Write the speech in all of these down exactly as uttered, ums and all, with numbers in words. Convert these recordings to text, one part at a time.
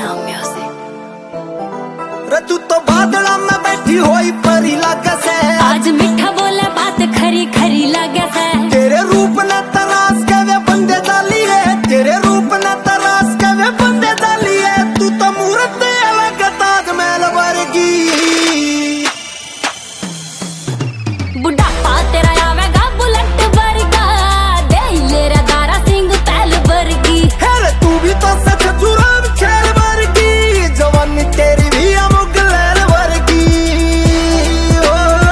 Sound music. रे तू तो बादला में बैठी होई परी लागे से, आज मीठा बोला बात खरी खरी लागे से। तेरे रूप ने तलाश के वे बंदे डाली है, तेरे रूप ने तलाश के वे बंदे डाली है। तू तो मूरत अलग ताजमहल वर्गी, बुढ़ापा तेरा आवेगा बुलेट वर्गा, दे ले रे दारा सिंह पहल वर्गी। है तू भी तो सच जुराम छेल वर्गी, जवानी तेरी भी अमुगलैल वर्गी। ओ,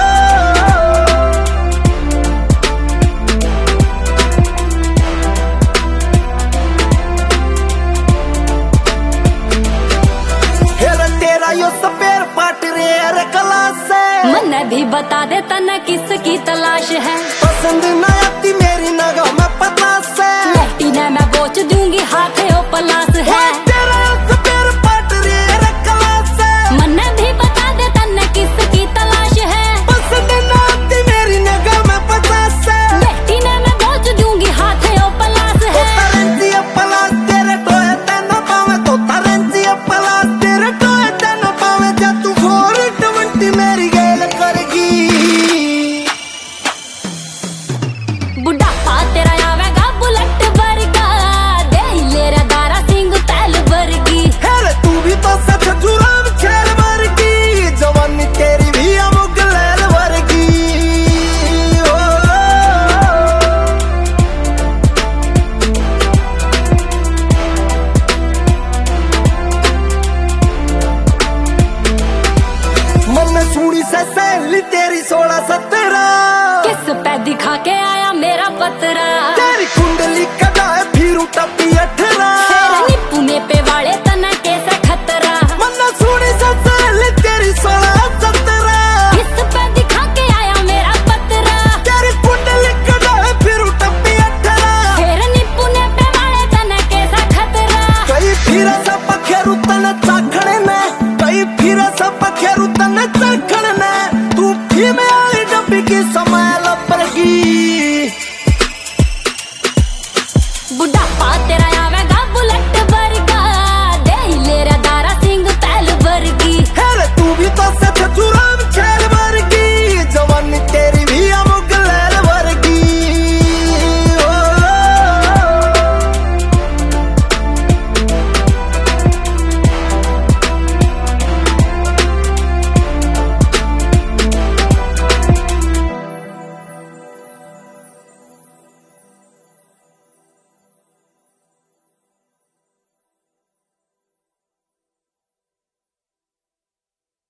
है तेरा यो सपेर पाट रे रे क्लास से, मन्ने भी बता दे तना किसकी तलाश है। पसंद न आती मेरी नगाह में पता से, लहटी ने मैं बोच दूंगी हाथ ओ पलास है। तेरा सपेर पाट रे रे क्लास से, मन्ने भी बता दे तना किसकी तलाश है। पसंद न आती मेरी नगाह में पता से, लहटी ने मैं बोच दूंगी हाथ ओ पलास तो है। तरंजी पलास तेरे टोए तेन पावे, तो तरंजी पलास तेरे टोए तेन पावे। जा तू फोर ट्वेंटी मेरी गेल करगी, बुढ़ापा तेरा आवेगा बुलेट वर्गा, दे ले रे दारा सिंह पहल वर्गी। है तू भी तो सच जुराम छेल वर्गी, जवानी तेरी भी अमुगलैल वर्गी। ओ, मन सूड़ी से सहेली तेरी सोलह सत्रह, किस पे दिखा के आया मेरा पतरा, तेरी कुंडली कदाए फिर टप्पी अठारह। तेरे निप्पू ने पे वाले तना कैसा खतरा, मन सूड़ी से सहेली तेरी सोलह सत्रह, किस पे दिखा के आया मेरा पतरा, तेरी कुंडली कदाए फिर टप्पी अठारह। तेरे निप्पू ने पे वाले तना कैसा खतरा। कई फिर सब पखेरु तन चाखने ने, कई फिर सब पखेरु तन चाखने ने। तू भी में आई डब्बी की समय लपरगी, बुढ़ापा तेरा